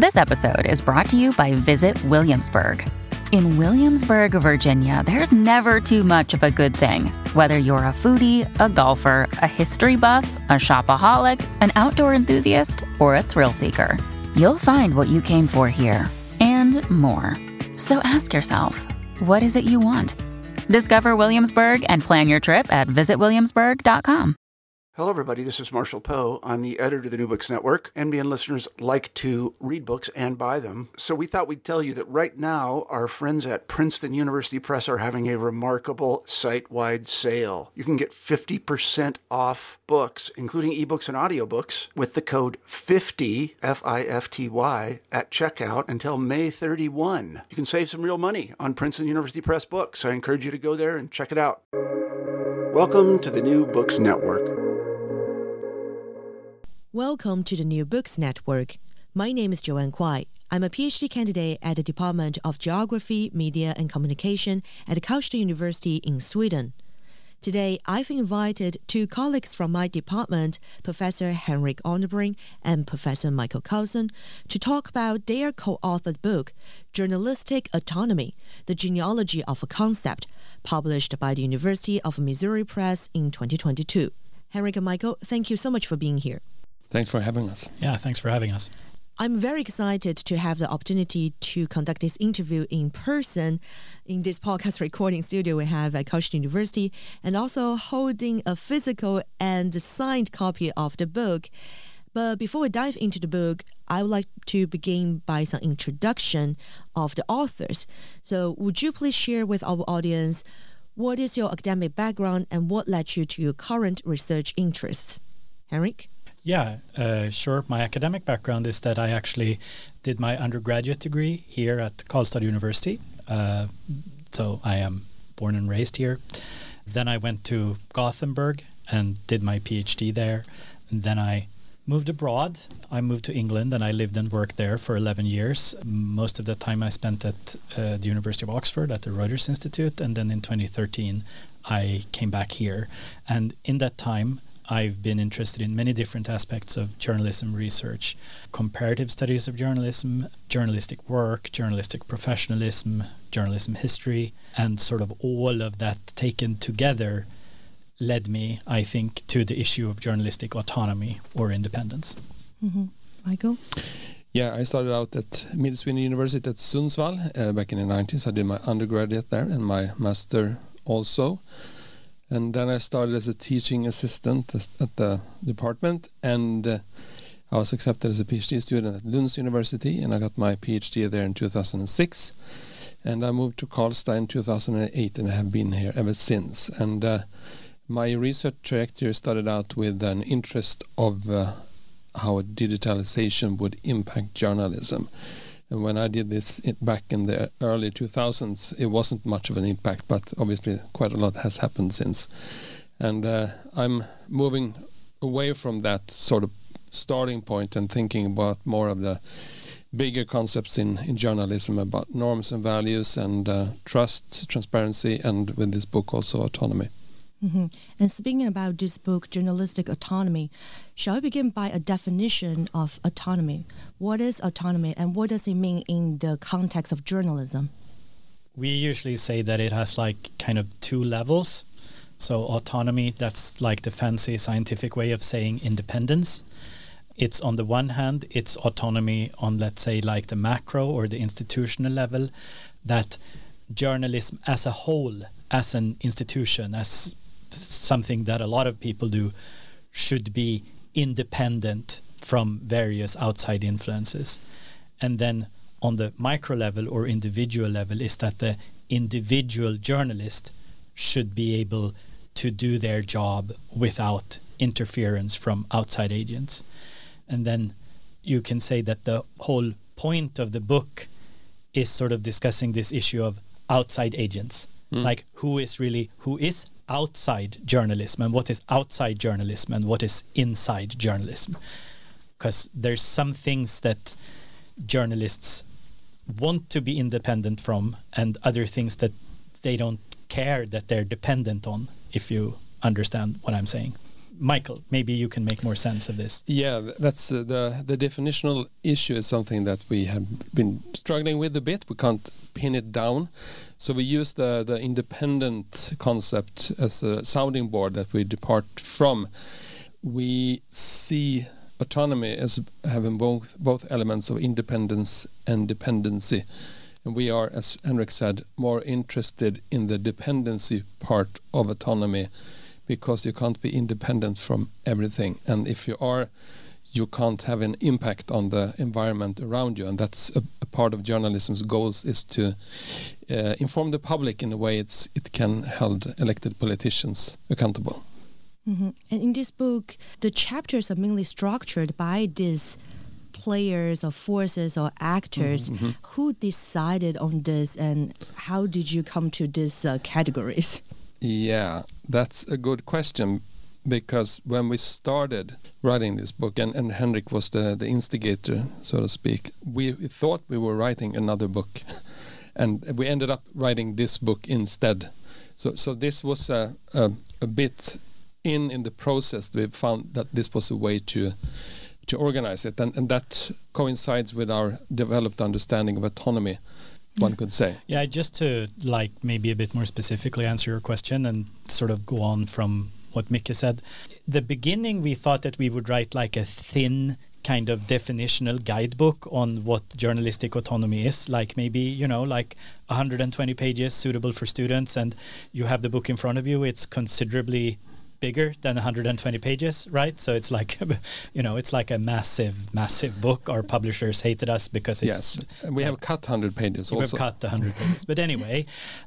This episode is brought to you by Visit Williamsburg. In Williamsburg, Virginia, there's never too much of a good thing. Whether you're a foodie, a golfer, a history buff, a shopaholic, an outdoor enthusiast, or a thrill seeker, you'll find what you came for here and more. So ask yourself, what is it you want? Discover Williamsburg and plan your trip at visitwilliamsburg.com. Hello, everybody. This is Marshall Poe. I'm the editor of the New Books Network. NBN listeners like to read books and buy them. So we thought we'd tell you that right now, our friends at Princeton University Press are having a remarkable site-wide sale. You can get 50% off books, including ebooks and audiobooks, with the code 50, F-I-F-T-Y, at checkout until May 31. You can save some real money on Princeton University Press books. I encourage you to go there and check it out. Welcome to the New Books Network. Welcome to the New Books Network. My name is Joanne Kwai. I'm a PhD candidate at the Department of Geography, Media and Communication at Karlstad University in Sweden. Today, I've invited two colleagues from my department, Professor Henrik Arnebring and Professor Michael Carlson, to talk about their co-authored book, Journalistic Autonomy, The Genealogy of a Concept, published by the University of Missouri Press in 2022. Henrik and Michael, thank you so much for being here. Thanks for having us. Yeah, thanks for having us. I'm very excited to have the opportunity to conduct this interview in person in this podcast recording studio we have at Karlstad University, and also holding a physical and signed copy of the book. But before we dive into the book, I would like to begin by some introduction of the authors. So would you please share with our audience what is your academic background and what led you to your current research interests? Henrik? Yeah, sure. My academic background is that I actually did my undergraduate degree here at Karlstad University. So I am born and raised here. Then I went to Gothenburg and did my PhD there. And then I moved abroad. I moved to England and I lived and worked there for 11 years. Most of the time I spent at the University of Oxford at the Reuters Institute. And then in 2013, I came back here. And in that time, I've been interested in many different aspects of journalism research, comparative studies of journalism, journalistic work, journalistic professionalism, journalism history, and sort of all of that taken together led me, I think, to the issue of journalistic autonomy or independence. Mm-hmm. Michael? Yeah, I started out at Mid Sweden University at Sundsvall back in the 90s. I did my undergraduate there and my master also. And then I started as a teaching assistant at the department, and I was accepted as a PhD student at Lund University, and I got my PhD there in 2006. And I moved to Karlstad in 2008, and I have been here ever since. And my research trajectory started out with an interest of how digitalization would impact journalism. And when I did this back in the early 2000s, it wasn't much of an impact, but obviously quite a lot has happened since. And I'm moving away from that sort of starting point and thinking about more of the bigger concepts in journalism about norms and values and trust, transparency, and with this book also autonomy. Mm-hmm. And speaking about this book, Journalistic Autonomy, shall we begin by a definition of autonomy? What is autonomy and what does it mean in the context of journalism? We usually say that it has like kind of two levels. So autonomy, that's like the fancy scientific way of saying independence. It's on the one hand, it's autonomy on, let's say, like the macro or the institutional level, that journalism as a whole, as an institution, as something that a lot of people do, should be independent from various outside influences. And then on the micro level or individual level is that the individual journalist should be able to do their job without interference from outside agents. And then you can say that the whole point of the book is sort of discussing this issue of outside agents. Like who is outside journalism and what is outside journalism and what is inside journalism. Because there's some things that journalists want to be independent from and other things that they don't care that they're dependent on, if you understand what I'm saying. Michael, maybe you can make more sense of this. Yeah, that's the definitional issue is something that we have been struggling with a bit. We can't pin it down. So we use the independent concept as a sounding board that we depart from. We see autonomy as having both elements of independence and dependency. And we are, as Henrik said, more interested in the dependency part of autonomy, because you can't be independent from everything. And if you are, you can't have an impact on the environment around you. And that's a part of journalism's goals, is to inform the public in a way it can hold elected politicians accountable. Mm-hmm. And in this book, the chapters are mainly structured by these players or forces or actors. Mm-hmm. Who decided on this, and how did you come to these categories? Yeah, that's a good question, because when we started writing this book, and Henrik was the instigator, so to speak, we thought we were writing another book, and we ended up writing this book instead. So this was a bit in the process. We found that this was a way to organize it, and that coincides with our developed understanding of autonomy, one could say. Yeah, just to maybe a bit more specifically answer your question and sort of go on from what Micke said. The beginning, we thought that we would write like a thin kind of definitional guidebook on what journalistic autonomy is, like maybe, like 120 pages suitable for students, and you have the book in front of you. It's considerably bigger than 120 pages, right? So it's like, it's like a massive book. Our publishers hated us because it's... Yes, we have cut 100 pages also. We've cut 100 pages. But anyway,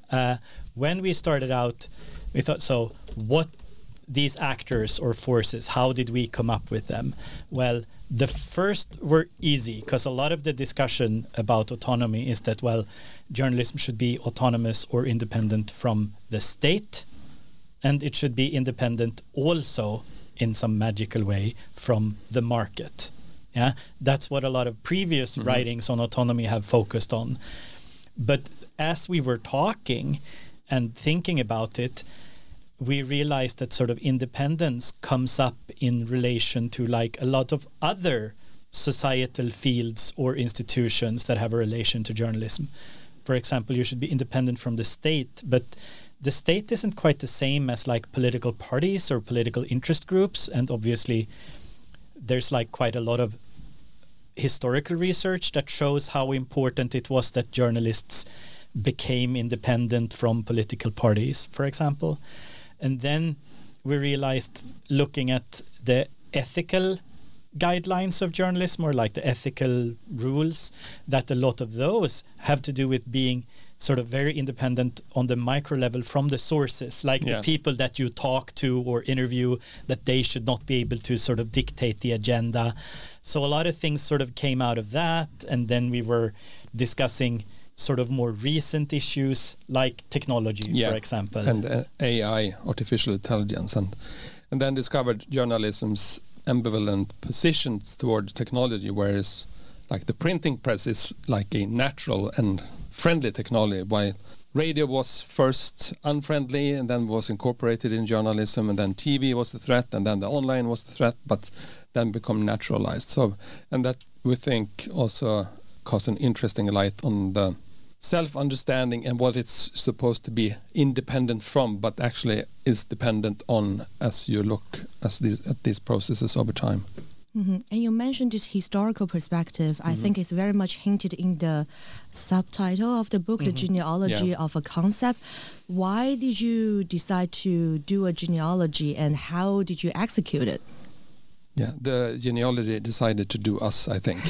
when we started out, we thought, so what these actors or forces, how did we come up with them? Well, the first were easy, because a lot of the discussion about autonomy is that, well, journalism should be autonomous or independent from the state, and it should be independent also in some magical way from the market. Yeah, that's what a lot of previous writings on autonomy have focused on. But as we were talking and thinking about it, we realized that sort of independence comes up in relation to like a lot of other societal fields or institutions that have a relation to journalism. For example, you should be independent from the state, but the state isn't quite the same as like political parties or political interest groups. And obviously there's like quite a lot of historical research that shows how important it was that journalists became independent from political parties, for example. And then we realized, looking at the ethical guidelines of journalism, or like the ethical rules, that a lot of those have to do with being sort of very independent on the micro level from the sources, like the people that you talk to or interview, that they should not be able to sort of dictate the agenda. So a lot of things sort of came out of that. And then we were discussing sort of more recent issues like technology, for example. And AI, artificial intelligence, and then discovered journalism's ambivalent positions towards technology, whereas like the printing press is like a natural and friendly technology, while radio was first unfriendly and then was incorporated in journalism, and then TV was the threat, and then the online was the threat, but then become naturalized. So, and that we think also casts an interesting light on the self-understanding and what it's supposed to be independent from, but actually is dependent on as you look at these processes over time. Mm-hmm. And you mentioned this historical perspective. I think it's very much hinted in the subtitle of the book, the genealogy of a concept. Why did you decide to do a genealogy, and how did you execute it? Yeah, the genealogy decided to do us, I think.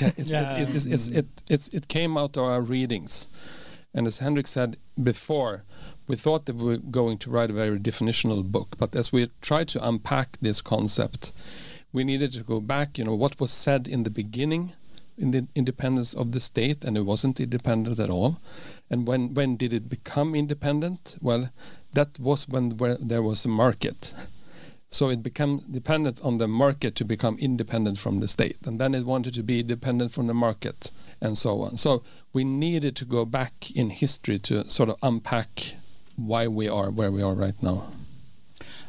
It came out of our readings. And as Henrik said before, we thought that we were going to write a very definitional book. But as we tried to unpack this concept, we needed to go back, what was said in the beginning in the independence of the state, and it wasn't independent at all. And when did it become independent? Well, that was when there was a market. So it became dependent on the market to become independent from the state. And then it wanted to be dependent from the market, and so on. So we needed to go back in history to sort of unpack why we are where we are right now.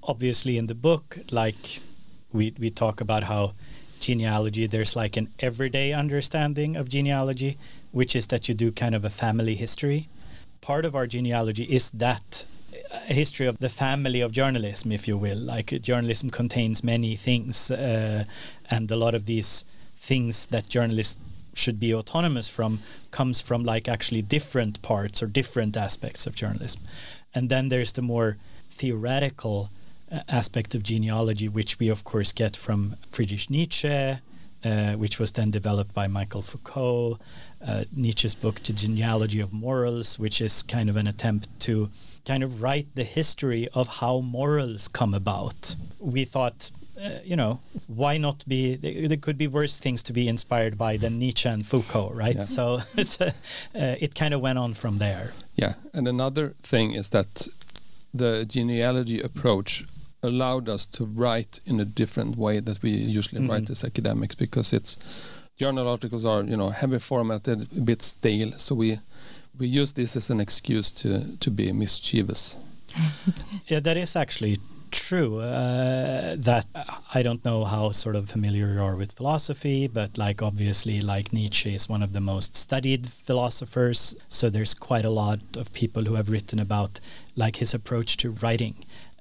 obviously in the book, like we talk about how genealogy, there's like an everyday understanding of genealogy, which is that you do kind of a family history. Part of our genealogy is that a history of the family of journalism, if you will. Like journalism contains many things, and a lot of these things that journalists should be autonomous from comes from like actually different parts or different aspects of journalism. And then there's the more theoretical aspect of genealogy, which we of course get from Friedrich Nietzsche, which was then developed by Michel Foucault. Nietzsche's book, The Genealogy of Morals, which is kind of an attempt to kind of write the history of how morals come about. We thought, why not be, there could be worse things to be inspired by than Nietzsche and Foucault, right? Yeah. So it kind of went on from there. Yeah, and another thing is that the genealogy approach allowed us to write in a different way that we usually write as academics, because journal articles are, heavy formatted, a bit stale, so we use this as an excuse to be mischievous. Yeah, that is actually true. That I don't know how sort of familiar you are with philosophy, but like obviously like Nietzsche is one of the most studied philosophers, so there's quite a lot of people who have written about like his approach to writing.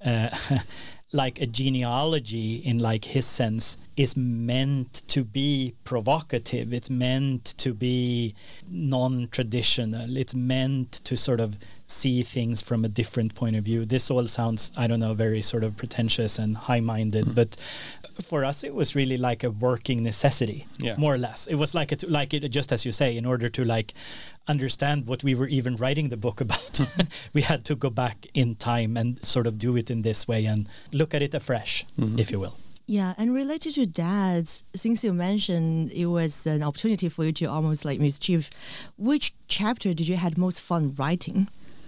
Like a genealogy in like his sense is meant to be provocative. It's meant to be non-traditional. It's meant to sort of see things from a different point of view. This all sounds, I don't know, very sort of pretentious and high-minded, but for us it was really like a working necessity, more or less. It was like just as you say, in order to like understand what we were even writing the book about, we had to go back in time and sort of do it in this way and look at it afresh, if you will. Yeah, and related to that, since you mentioned it was an opportunity for you to almost like mischief, which chapter did you had most fun writing?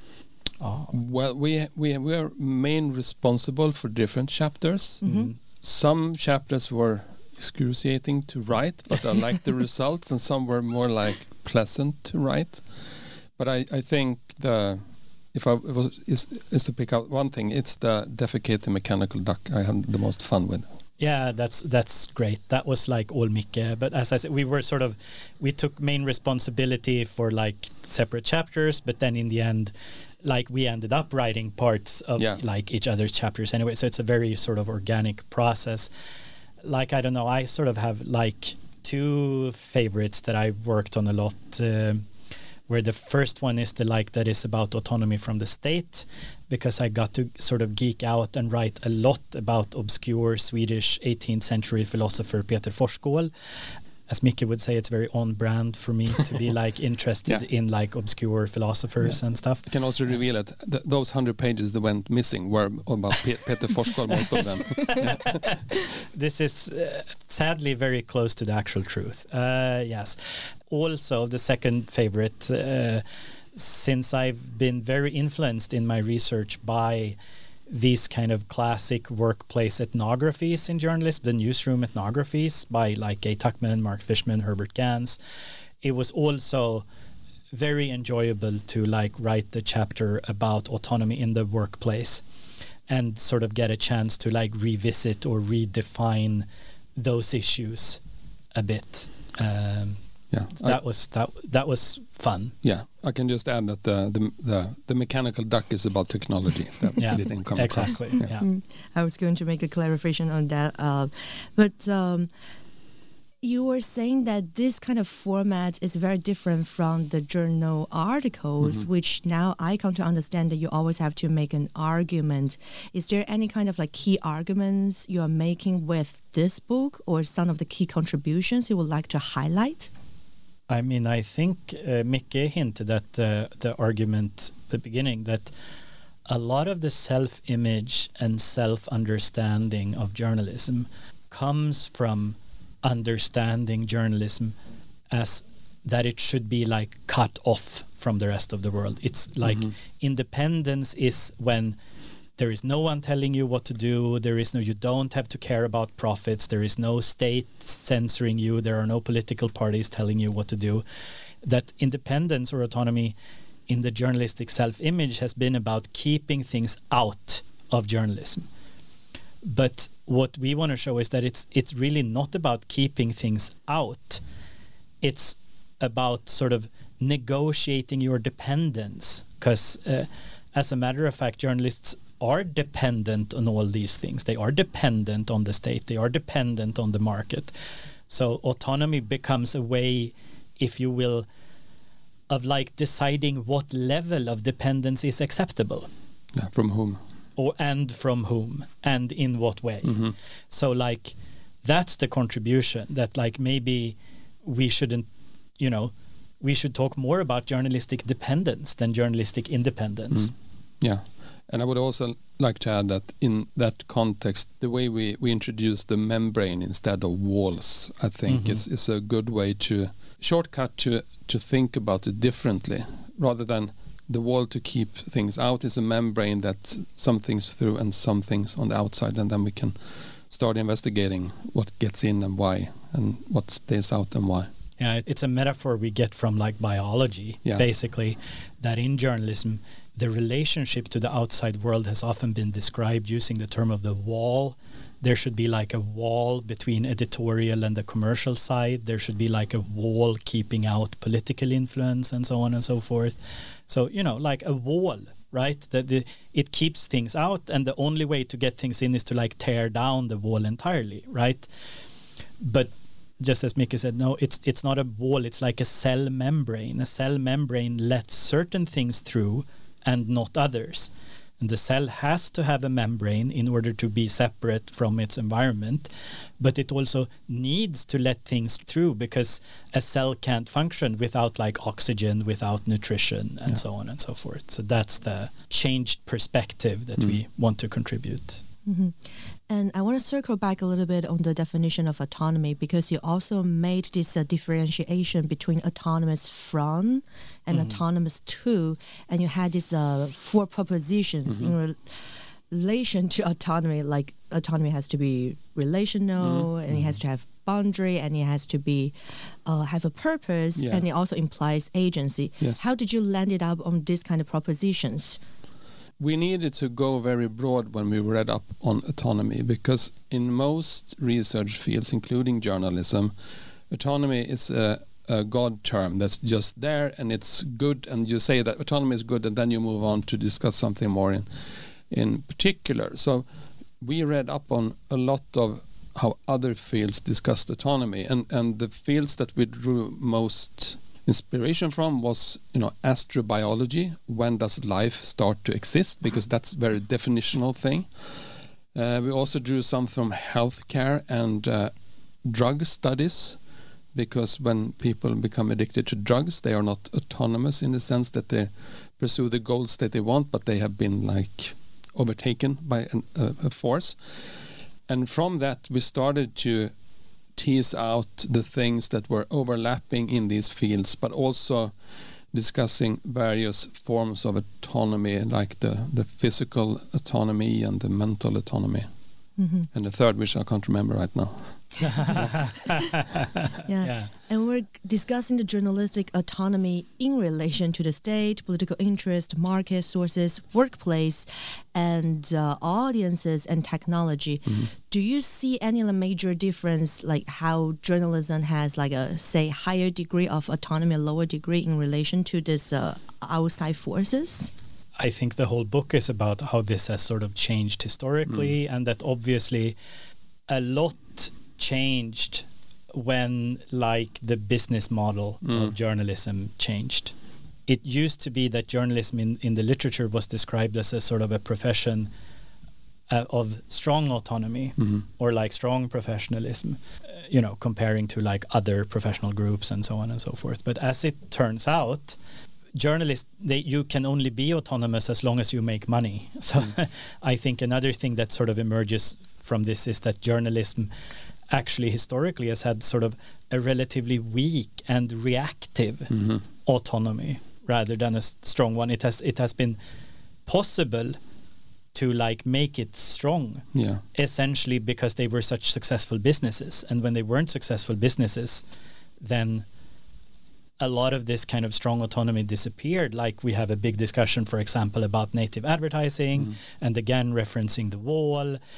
Oh. Well, we are main responsible for different chapters. Some chapters were excruciating to write, but I liked the results, and some were more like pleasant to write. But I think if I is to pick out one thing, it's the defecating mechanical duck I had the most fun with. Yeah, that's great. That was like all Micke. But as I said, we took main responsibility for like separate chapters, but then in the end, like we ended up writing parts of like each other's chapters anyway. So it's a very sort of organic process. Like, I don't know, I sort of have like two favorites that I worked on a lot, where the first one is that is about autonomy from the state, because I got to sort of geek out and write a lot about obscure Swedish 18th century philosopher Peter Forsskål. As Micke would say, it's very on brand for me to be like interested in like obscure philosophers and stuff. I can also reveal that those 100 pages that went missing were about Peter Forsskål, most of them. This is sadly very close to the actual truth. Yes. Also, the second favorite, since I've been very influenced in my research by these kind of classic workplace ethnographies in journalism, the newsroom ethnographies by like Gay Tuckman, Mark Fishman, Herbert Gans. It was also very enjoyable to like write the chapter about autonomy in the workplace and sort of get a chance to like revisit or redefine those issues a bit. That was fun. Yeah, I can just add that the mechanical duck is about technology. That didn't come exactly. across. Yeah. I was going to make a clarification on that, but you were saying that this kind of format is very different from the journal articles, which now I come to understand that you always have to make an argument. Is there any kind of like key arguments you are making with this book, or some of the key contributions you would like to highlight? I mean, I think Micke hinted at the argument at the beginning that a lot of the self-image and self-understanding of journalism comes from understanding journalism as that it should be like cut off from the rest of the world. It's like independence is when there is no one telling you what to do. You don't have to care about profits. There is no state censoring you. There are no political parties telling you what to do. That independence or autonomy in the journalistic self-image has been about keeping things out of journalism. But what we want to show is that it's really not about keeping things out. It's about sort of negotiating your dependence, because as a matter of fact, journalists are dependent on all these things. They are dependent on the state. They are dependent on the market. So autonomy becomes a way, if you will, of like deciding what level of dependence is acceptable. Yeah, from whom? And from whom, and in what way. So like that's the contribution, that like maybe we shouldn't, we should talk more about journalistic dependence than journalistic independence. Yeah. And I would also like to add that in that context, the way we introduce the membrane instead of walls, I think is a good way to shortcut to think about it differently, rather than the wall to keep things out is a membrane that some things through and some things on the outside, and then we can start investigating what gets in and why, and what stays out and why. Yeah, it's a metaphor we get from like biology, basically, that in journalism, the relationship to the outside world has often been described using the term of the wall. There should be like a wall between editorial and the commercial side. There should be like a wall keeping out political influence and so on and so forth. So, like a wall, right? That it keeps things out, and the only way to get things in is to like tear down the wall entirely, right? But just as Mickey said, no, it's not a wall. It's like a cell membrane. A cell membrane lets certain things through and not others. And the cell has to have a membrane in order to be separate from its environment, but it also needs to let things through, because a cell can't function without like oxygen, without nutrition, and so on and so forth. So that's the changed perspective that we want to contribute. And I want to circle back a little bit on the definition of autonomy, because you also made this differentiation between autonomous from and autonomous to, and you had these 4 propositions in relation to autonomy. Like autonomy has to be relational, and it has to have boundary, and it has to be have a purpose, and it also implies agency. Yes. How did you land it up on these kind of propositions? We needed to go very broad when we read up on autonomy, because in most research fields, including journalism, autonomy is a God term that's just there and it's good, and you say that autonomy is good, and then you move on to discuss something more in particular. So we read up on a lot of how other fields discussed autonomy, and the fields that we drew most inspiration from was, astrobiology. When does life start to exist? Because that's a very definitional thing. We also drew some from healthcare and drug studies, because when people become addicted to drugs, they are not autonomous in the sense that they pursue the goals that they want, but they have been like overtaken by a force. And from that, we started to tease out the things that were overlapping in these fields, but also discussing various forms of autonomy, like the physical autonomy and the mental autonomy. And the third, which I can't remember right now. And we're discussing the journalistic autonomy in relation to the state, political interest, market sources, workplace, and audiences and technology. Do you see any major difference, like how journalism has like a, say, higher degree of autonomy, lower degree in relation to this outside forces? I think the whole book is about how this has sort of changed historically, and that obviously a lot changed when like the business model of journalism changed. It used to be that journalism in the literature was described as a sort of a profession of strong autonomy or like strong professionalism, comparing to like other professional groups and so on and so forth. But as it turns out, journalists, you can only be autonomous as long as you make money. So I think another thing that sort of emerges from this is that journalism actually historically has had sort of a relatively weak and reactive autonomy rather than a strong one. It has been possible to like make it strong, essentially because they were such successful businesses. And when they weren't successful businesses, then a lot of this kind of strong autonomy disappeared. Like we have a big discussion, for example, about native advertising, and again referencing the wall.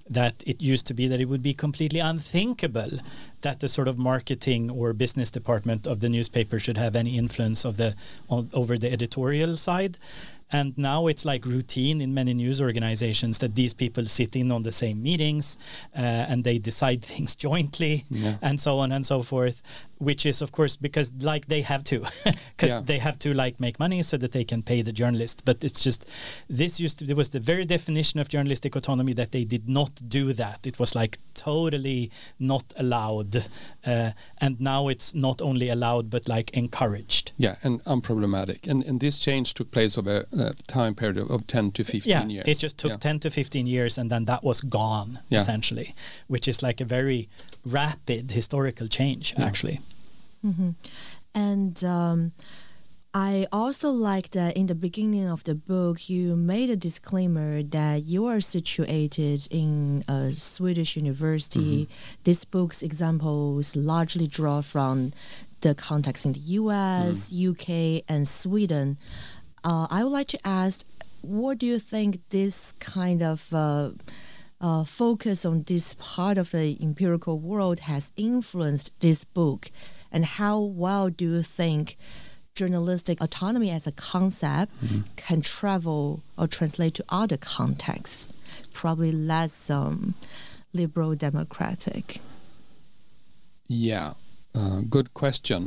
that it used to be that it would be completely unthinkable that the sort of marketing or business department of the newspaper should have any influence over the editorial side. And now it's like routine in many news organizations that these people sit in on the same meetings and they decide things jointly and so on and so forth, which is, of course, because like they have to, because they have to like make money so that they can pay the journalists. But it's just, it was the very definition of journalistic autonomy that they did not do that. It was like totally not allowed. And now it's not only allowed, but like encouraged. Yeah, and unproblematic. And this change took place over a time period of 10 to 15 years. It just took 10 to 15 years and then that was gone, essentially, which is like a very rapid historical change, actually. Mm-hmm. And I also like that in the beginning of the book, you made a disclaimer that you are situated in a Swedish university. This book's examples largely draw from the context in the US, UK, and Sweden. I would like to ask, what do you think this kind of focus on this part of the empirical world has influenced this book? And how well do you think journalistic autonomy as a concept can travel or translate to other contexts, probably less liberal democratic? Yeah, good question.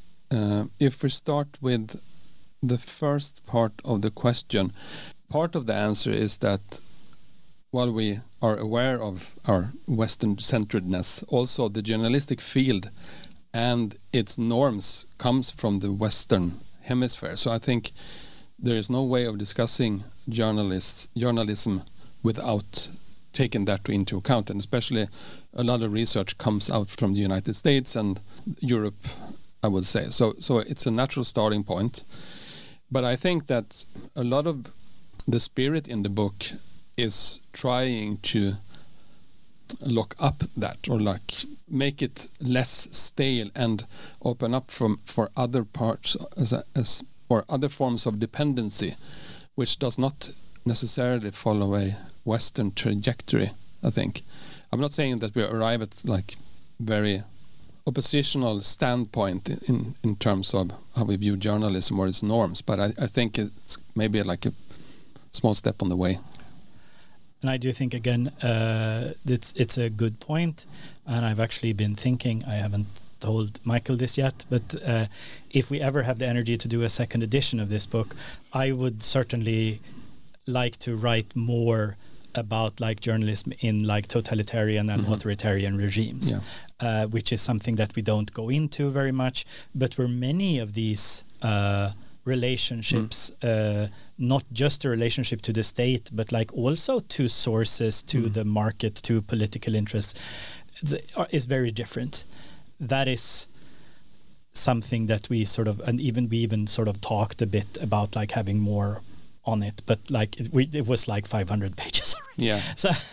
If we start with the first part of the question, part of the answer is that while we are aware of our Western-centeredness, also the journalistic field and its norms comes from the Western hemisphere. So I think there is no way of discussing journalism without taking that into account. And especially a lot of research comes out from the United States and Europe, I would say. So it's a natural starting point. But I think that a lot of the spirit in the book is trying to lock up that, or like make it less stale and open up for other parts or other forms of dependency, which does not necessarily follow a Western trajectory. I think I'm not saying that we arrive at like very oppositional standpoint in terms of how we view journalism or its norms, but I think it's maybe like a small step on the way. And I do think, again, it's a good point. And I've actually been thinking, I haven't told Michael this yet, but if we ever have the energy to do a second edition of this book, I would certainly like to write more about like journalism in like totalitarian and authoritarian regimes, which is something that we don't go into very much, but where many of these relationships, not just a relationship to the state, but like also to sources, to the market, to political interests, is very different. That is something that we sort of, and we even sort of talked a bit about like having more on it, but like it was like 500 pages already. Yeah.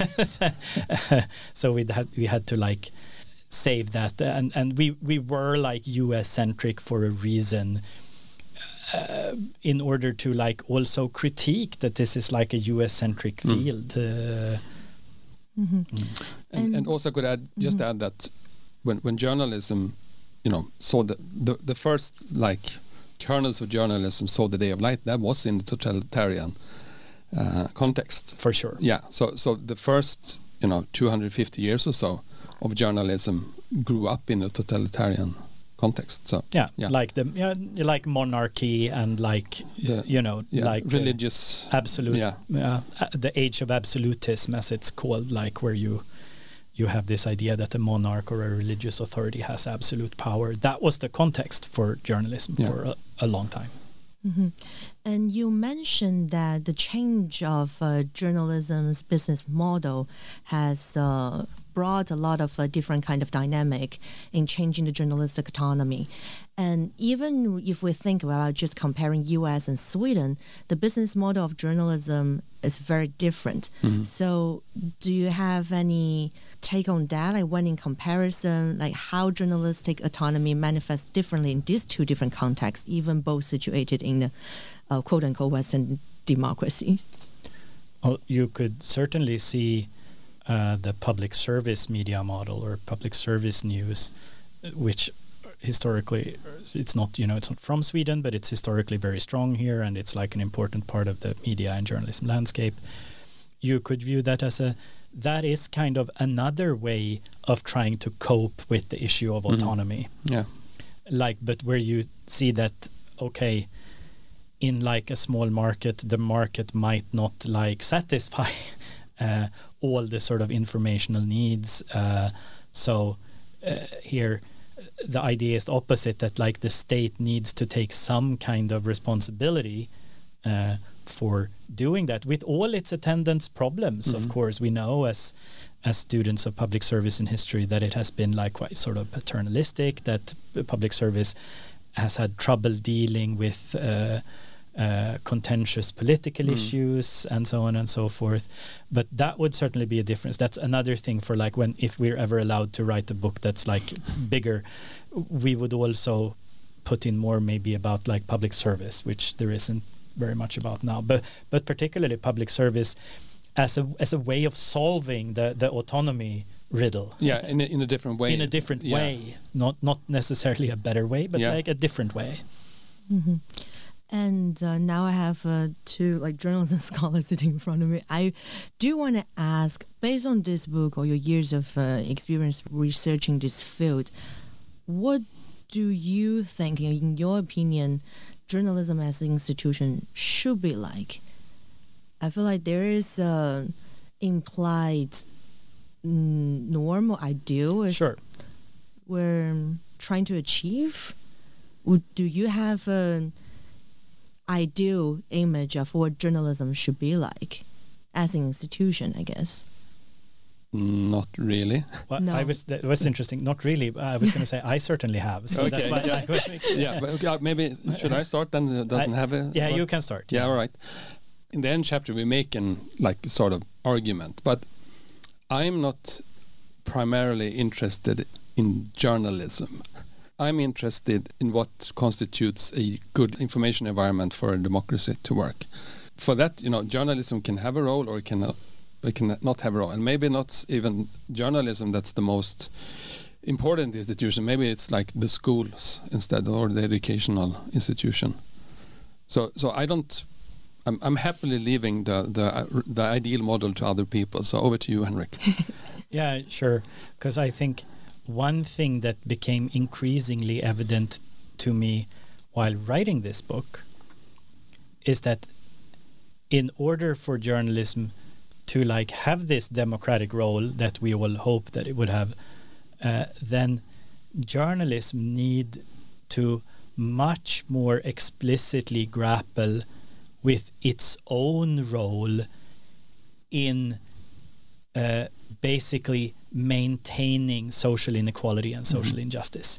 So we had to like save that, and we were like US centric for a reason. In order to like also critique that this is like a US-centric field. And also could add that when journalism, saw the first like kernels of journalism saw the day of light, that was in the totalitarian context. For sure. Yeah. So the first 250 years or so of journalism grew up in a totalitarian context. So like monarchy and like like religious absolute the age of absolutism, as it's called, like where you have this idea that a monarch or a religious authority has absolute power. That was the context for journalism for a long time. And you mentioned that the change of journalism's business model has brought a lot of different kind of dynamic in changing the journalistic autonomy. And even if we think about just comparing US and Sweden, the business model of journalism is very different. So do you have any take on that? Like when in comparison, like how journalistic autonomy manifests differently in these two different contexts, even both situated in the quote-unquote Western democracy? Well, you could certainly see the public service media model or public service news, which historically it's not from Sweden, but it's historically very strong here, and it's like an important part of the media and journalism landscape. You could view that as that is kind of another way of trying to cope with the issue of autonomy. Yeah. But where you see that, okay, in like a small market, the market might not like satisfy all the sort of informational needs. Here, the idea is the opposite, that like the state needs to take some kind of responsibility for doing that, with all its attendant problems. Of course, we know as students of public service in history that it has been like quite sort of paternalistic, that the public service has had trouble dealing with contentious political issues and so on and so forth. But that would certainly be a difference. That's another thing for like if we're ever allowed to write a book that's like bigger, we would also put in more maybe about like public service, which there isn't very much about now, but particularly public service as a way of solving the autonomy riddle. Yeah, in a different way. In a different way, not necessarily a better way, but like a different way. Mm-hmm. And now I have two like journalism scholars sitting in front of me. I do want to ask, based on this book or your years of experience researching this field, what do you think, in your opinion, journalism as an institution should be like? I feel like there is an implied norm or ideal we're trying to achieve. Do you have an ideal image of what journalism should be like as an institution, I guess? Not really. Well, no. That was interesting. Not really. I was going to say I certainly have. So okay. That's why but maybe should I start then? It doesn't have a. Yeah, you can start. Yeah, all right. In the end chapter, we make an like sort of argument, but I'm not primarily interested in journalism. I'm interested in what constitutes a good information environment for a democracy to work. For that, journalism can have a role or it can not have a role. And maybe not even journalism that's the most important institution. Maybe it's like the schools instead, or the educational institution. So I'm happily leaving the ideal model to other people. So over to you, Henrik. Yeah, sure. Because I think one thing that became increasingly evident to me while writing this book is that in order for journalism to like have this democratic role that we all hope that it would have, then journalism need to much more explicitly grapple with its own role in basically maintaining social inequality and social injustice.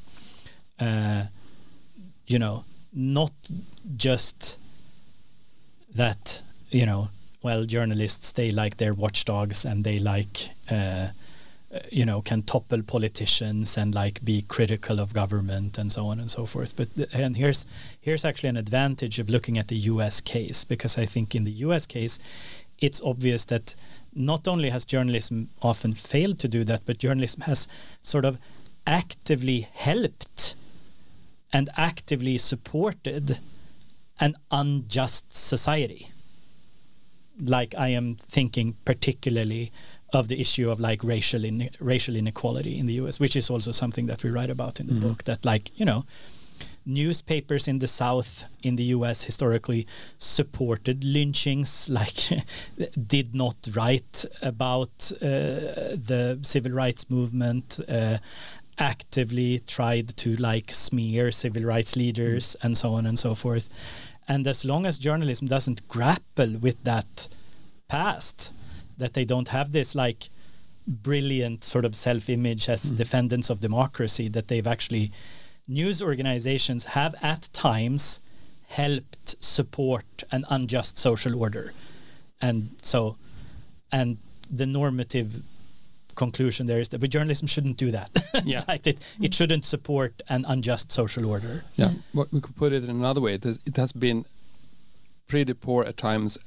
Not just that, journalists, they like their watchdogs and they like, can topple politicians and like be critical of government and so on and so forth. And here's actually an advantage of looking at the US case, because I think in the US case, it's obvious that not only has journalism often failed to do that, but journalism has sort of actively helped and actively supported an unjust society. Like I am thinking particularly of the issue of like racial inequality in the US, which is also something that we write about in the book, that like, newspapers in the South in the US historically supported lynchings, like did not write about the civil rights movement, actively tried to like smear civil rights leaders and so on and so forth. And as long as journalism doesn't grapple with that past, that they don't have this like brilliant sort of self-image as defendants of democracy, that they've actually, news organizations have at times helped support an unjust social order. And the normative conclusion there is that journalism shouldn't do that. Yeah. Like it shouldn't support an unjust social order. Yeah, well, we could put it in another way. It has been pretty poor at times at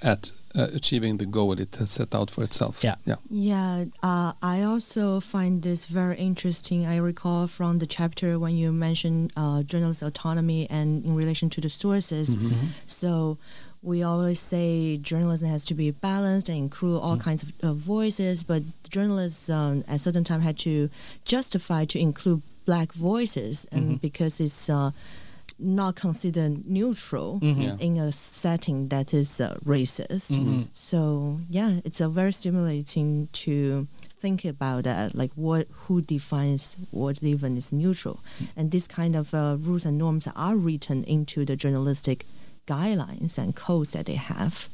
achieving the goal it has set out for itself. Yeah, I also find this very interesting. I recall from the chapter when you mentioned journalist autonomy and in relation to the sources. So we always say journalism has to be balanced and include all kinds of voices, but journalists at a certain time had to justify to include Black voices, and because it's not considered neutral in a setting that is racist. So yeah, it's a very stimulating to think about that, like who defines what even is neutral, and this kind of rules and norms are written into the journalistic guidelines and codes that they have.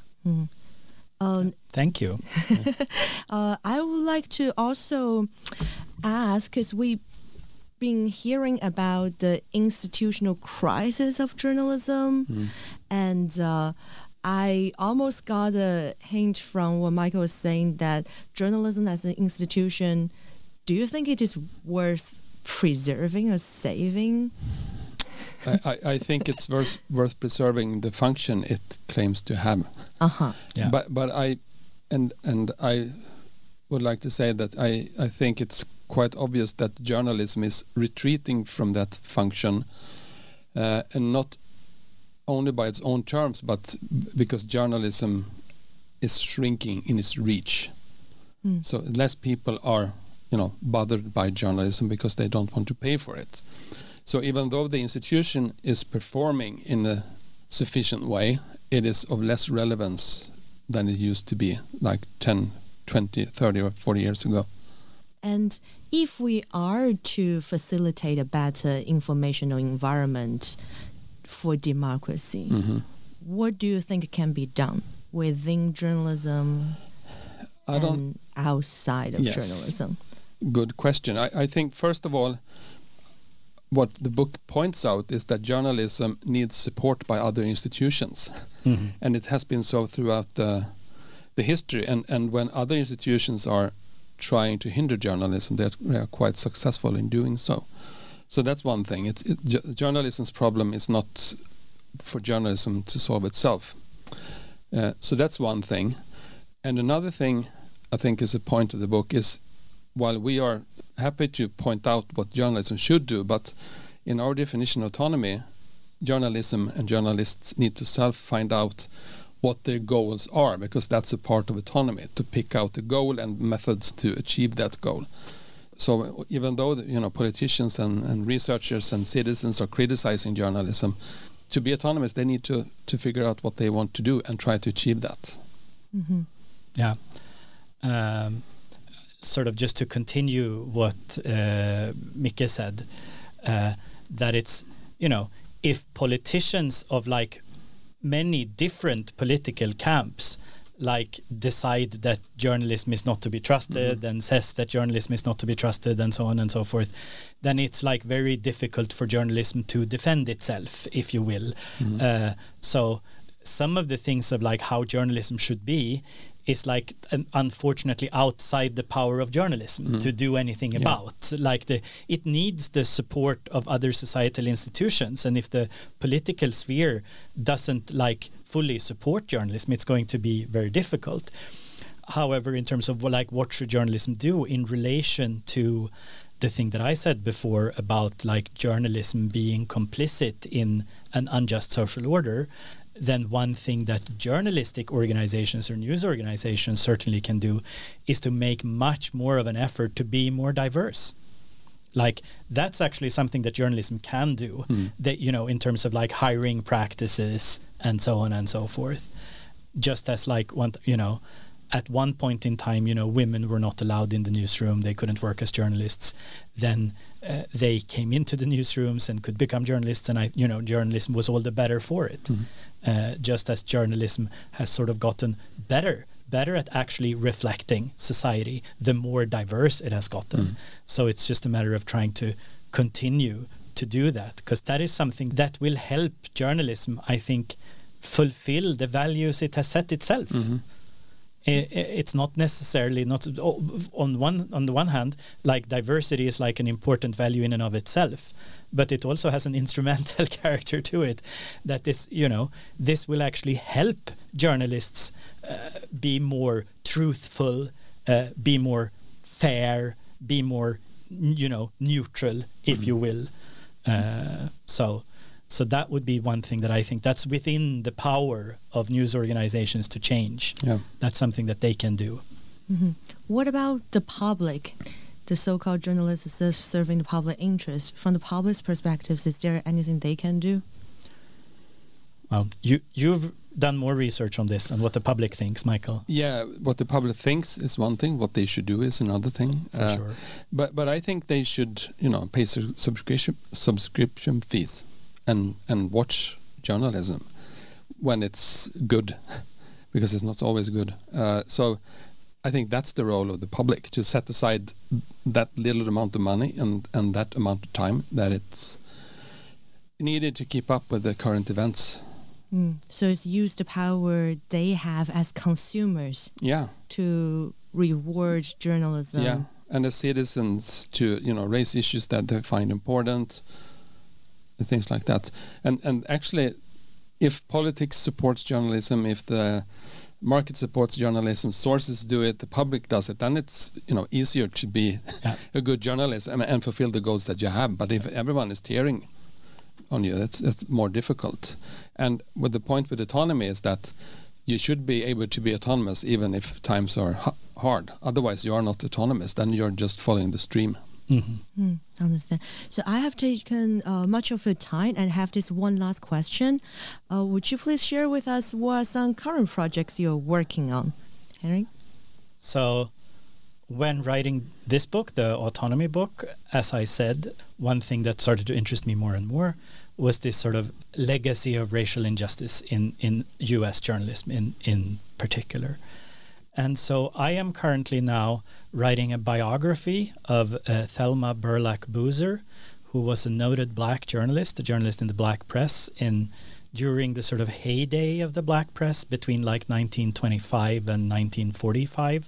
Thank you. I would like to also ask, because we've been hearing about the institutional crisis of journalism, and I almost got a hint from what Michael was saying that journalism as an institution, do you think it is worth preserving or saving? I think it's worth preserving the function it claims to have. Yeah. But I would like to say that I think it's quite obvious that journalism is retreating from that function, and not only by its own terms, but because journalism is shrinking in its reach. So less people are, bothered by journalism because they don't want to pay for it. So even though the institution is performing in a sufficient way, it is of less relevance than it used to be like 10, 20, 30 or 40 years ago. And if we are to facilitate a better informational environment for democracy, what do you think can be done within journalism and outside of journalism? Good question. I think, first of all, what the book points out is that journalism needs support by other institutions. And it has been so throughout the history. And when other institutions are trying to hinder journalism, they are quite successful in doing so. So that's one thing. Journalism's problem is not for journalism to solve itself. So that's one thing. And another thing I think is a point of the book is, while we are happy to point out what journalism should do, but in our definition of autonomy, journalism and journalists need to self-find out what their goals are, because that's a part of autonomy, to pick out the goal and methods to achieve that goal. So even though politicians and researchers and citizens are criticizing journalism, to be autonomous, they need to figure out what they want to do and try to achieve that. Yeah. Sort of just to continue what Micke said, that it's, if politicians of like many different political camps decide that journalism is not to be trusted and says that journalism is not to be trusted and so on and so forth, then it's like very difficult for journalism to defend itself, if you will. So some of the things of like how journalism should be is like unfortunately outside the power of journalism to do anything about. It needs the support of other societal institutions, and if the political sphere doesn't fully support journalism, it's going to be very difficult. However, in terms of what should journalism do in relation to the thing that I said before about journalism being complicit in an unjust social order, then one thing that journalistic organizations or news organizations certainly can do is to make much more of an effort to be more diverse. That's actually something that journalism can do, that, in terms of hiring practices and so on and so forth. Just as at one point in time, women were not allowed in the newsroom. They couldn't work as journalists. Then they came into the newsrooms and could become journalists, and journalism was all the better for it. Just as journalism has sort of gotten better at actually reflecting society, the more diverse it has gotten. So it's just a matter of trying to continue to do that, because that is something that will help journalism, I think, fulfill the values it has set itself. it's not necessarily not on the one hand, like diversity is like an important value in and of itself, but it also has an instrumental character to it, that this this will actually help journalists be more truthful, be more fair, be more neutral, if you will. So that would be one thing that I think that's within the power of news organizations to change. Yeah. That's something that they can do. Mm-hmm. What about the public, the so-called journalists serving the public interest? From the public's perspectives, is there anything they can do? You've done more research on this and what the public thinks, Michael. Yeah, what the public thinks is one thing. What they should do is another thing. For sure. But I think they should, pay subscription fees and watch journalism when it's good, because it's not always good. So I think that's the role of the public, to set aside that little amount of money and that amount of time that it's needed to keep up with the current events. So it's use the power they have as consumers to reward journalism. Yeah, and as citizens to raise issues that they find important, and things like that. And actually, if politics supports journalism, if the market supports journalism, sources do it, the public does it, then it's easier to be a good journalist and fulfill the goals that you have. But if everyone is tearing on you, that's more difficult. And what the point with autonomy is that you should be able to be autonomous even if times are hard. Otherwise, you are not autonomous. Then you're just following the stream. I understand. So I have taken much of your time and have this one last question. Would you please share with us what are some current projects you're working on, Henrik? So when writing this book, the autonomy book, as I said, one thing that started to interest me more and more was this sort of legacy of racial injustice in U.S. journalism in particular. And so I am currently now writing a biography of Thelma Burlack Boozer, who was a noted black journalist, a journalist in the black press during the sort of heyday of the black press between like 1925 and 1945.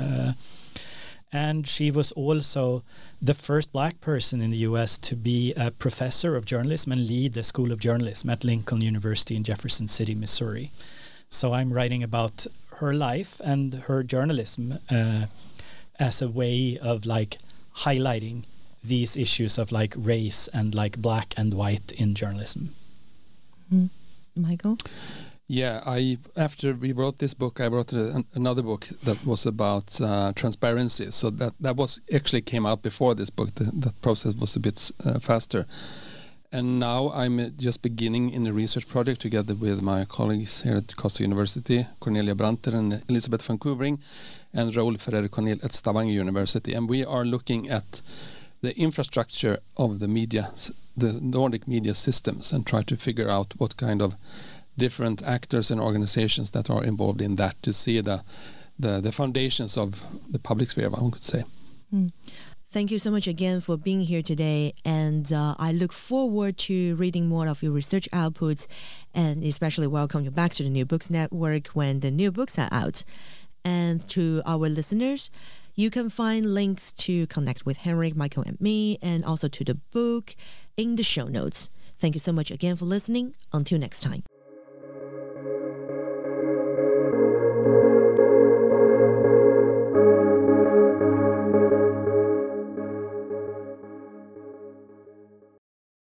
And she was also the first black person in the U.S. to be a professor of journalism and lead the School of Journalism at Lincoln University in Jefferson City, Missouri. So I'm writing about her life and her journalism as a way of like highlighting these issues of like race and like black and white in journalism. Michael? Yeah, after we wrote this book, I wrote another book that was about transparency. So that was actually came out before this book. That process was a bit faster. And now I'm just beginning in a research project together with my colleagues here at Coastal University, Cornelia Branter and Elisabeth van Koevering, and Raoul Ferrer-Cornel at Stavanger University. And we are looking at the infrastructure of the media, the Nordic media systems, and try to figure out what kind of different actors and organizations that are involved in that, to see the foundations of the public sphere, one could say. Thank you so much again for being here today, and I look forward to reading more of your research outputs, and especially welcome you back to the New Books Network when the new books are out. And to our listeners, you can find links to connect with Henrik, Michael, and me, and also to the book in the show notes. Thank you so much again for listening. Until next time.